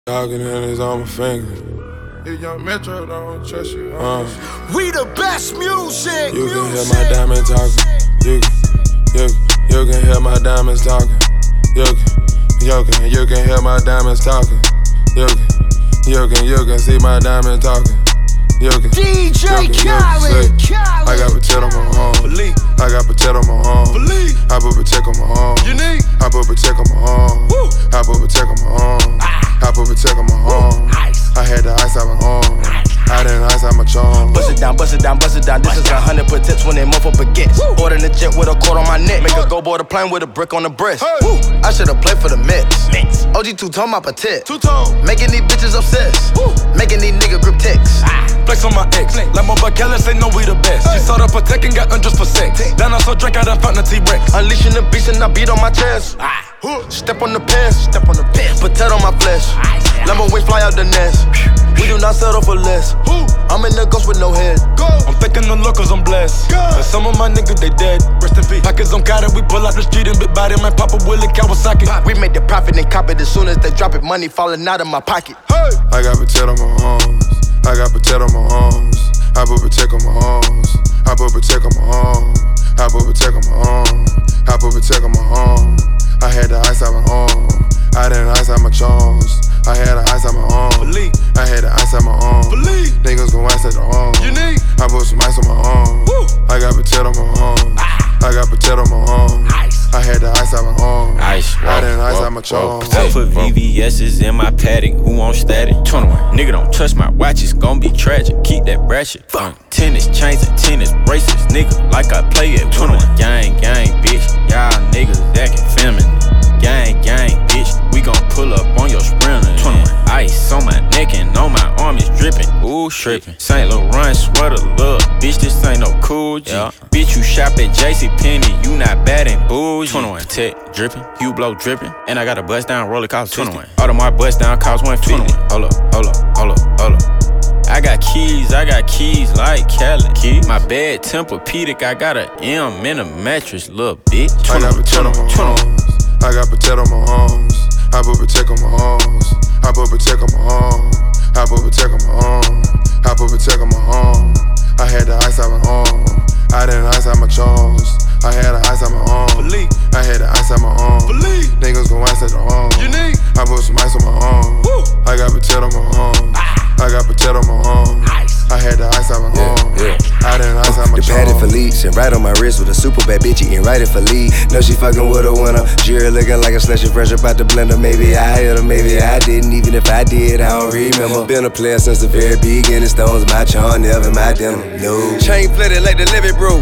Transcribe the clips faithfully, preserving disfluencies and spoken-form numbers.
Talking and it's on my finger. If Young Metro don't trust you, uh, we the best music. You music. can hear my diamond talking. You can, you can, you can hear my diamonds talking. You can, you can, you can hear my diamonds talking. You can, you can, you can see my diamonds talking. You can, D J Khaled. I got potato on my arm. believe. I got potato on my arm. Believe. I put potato on my arm. You need. I put potato on my arm. Woo. I put potato on my arm. I put potato on my arm. I had the ice out my arm. I didn't ice out my charm. Bust it down, bust it down, bust it down. This is a hundred potential when they move for baguettes. Boarding the jet with a cord on my neck. Make her go board a plane with a brick on the breast. Hey. I should've played for the Mets. O G two-tone, my patet. Two-tone. Making these bitches obsessed. Making these niggas grip texts. Flex on my ex. Like my buck Kelly say no, we the best. She saw the Patek and got undressed for sex. Then I saw drink out and found the T-Rex. Unleashing the beast and I beat on my chest. Step on the pants, step on the pants. Potato on my flesh. Lemon wings fly out the nest. We do not settle for less. I'm in the ghost with no head. I'm thanking the Lord cause I'm blessed. And some of my niggas they dead. Rest in peace. Pockets on Kata, we pull out the street and big body. Man, Papa Willie Kawasaki. We make the profit and cop it as soon as they drop it. Money falling out of my pocket. Hey. I got potato on my arms. I got potato on my arms. I put potato on my arms. I put potato on my arm. I put potato on my arm. I put potato on my arm. I had the ice out my arm. I didn't ice out my charms. I had the ice out my arm. Believe. I had the ice out my arm. Believe. Niggas gon' ice at the arm. You need. I put some ice on my arm. Woo. I got potato on my arm. I got potato on my arm. I had the ice out my arm. Ice, I didn't ice whoa, out my charms. I put V V S's in my paddock. Who want static? twenty-one. Nigga don't touch my watch, it's gon' be tragic. Keep that ratchet. Fuck. Tennis chains and tennis bracelets, nigga. Like I play at twenty-one. Gang, gang, bitch. Y'all niggas acting feminine. Gang, gang, bitch. We gon' pull up on your sprinter. twenty-one. Ice on my neck and on my arm is dripping. Ooh, trippin'. Saint Laurent sweater, look. Bitch, this ain't no cool G. Yeah. Bitch, you shop at JCPenney. You not bad and bougie. twenty-one. Tech drippin'. Hugh Blow drippin'. And I got a bust down roller cost twenty-one. Audemars bust down cost one fifty. Hold up, hold up, hold up, hold up. I got keys, I got keys like Khaled. Keys? My bed Tempur-Pedic, I got a M in a mattress, little bitch. I got potato on my arms. I got potato on my arms. I put potato on my arms. I put potato on my arm. I put potato on my arm. I put potato on my arm. I had the ice out my arm. I didn't ice out my charms. I had the ice out my arm. Believe. I had the ice out my arm. Believe. Niggas gon' ice at the arm. You need. I put some ice on my arm. Woo. I got potato on my arm. I got potato on my arm. I had the ice out my arm. Yeah, yeah. I didn't ice out my The padded charms. Felice and right on my wrist with a super bad bitch eating right at Felice. Know she fucking with a winner. Jury looking like a slushy fresh up out the blender. Maybe I hit her, maybe I didn't. Even if I did, I don't remember. Been a player since the very beginning. Stones my charm, never my denim. No. Chain flooded like the Levy bro.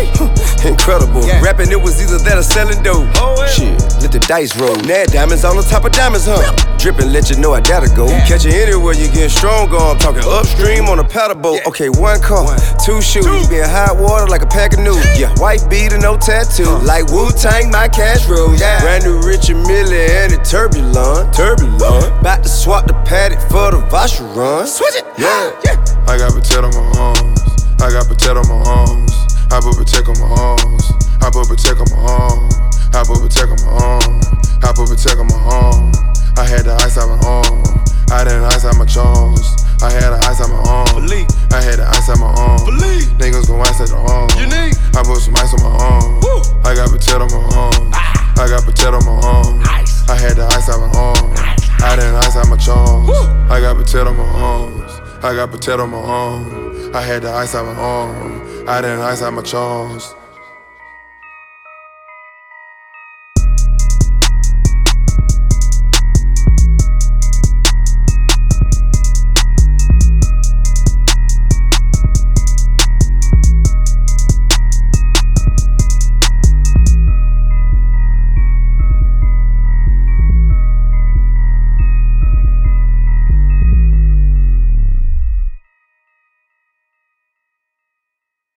Incredible. Yeah. Rapping it was either that or selling dope. Oh, yeah. Shit, let the dice roll. Nad diamonds on the top of diamonds, huh? Yeah. Drippin', let you know I gotta go. Yeah. Catch you anywhere you getting stronger. I'm talking upstream on a paddle boat. Yeah. Okay, one car, one. two shoes. Two. Be in hot water like a pack of noodles. Yeah. White beater, no tattoo. Uh. Like Wu-Tang, my cash roll. Yeah. Brand new Richard Mille and it turbulent. Turbulent. About to swap the paddock for the Vacheron. Switch it. Yeah. yeah. I got potato on my arms. I got potato on my arms. I put potato on my arms. I put potato on my arm. I put potato on my arm. I put potato on my arm. I had the ice out my arm. I didn't ice out my charms. I had the ice out my arm. Believe. I had the ice out my arm. Believe. Niggas gon' ice at the arm. You need. I put some ice on my arm. Woo. I got potato on my arm. I got potato on my arm. I had the ice out my arm. I didn't ice out my charms. Woo. I got potato on my arms. I got potato on my arm. I had the ice out my arm. I didn't ice out my charms.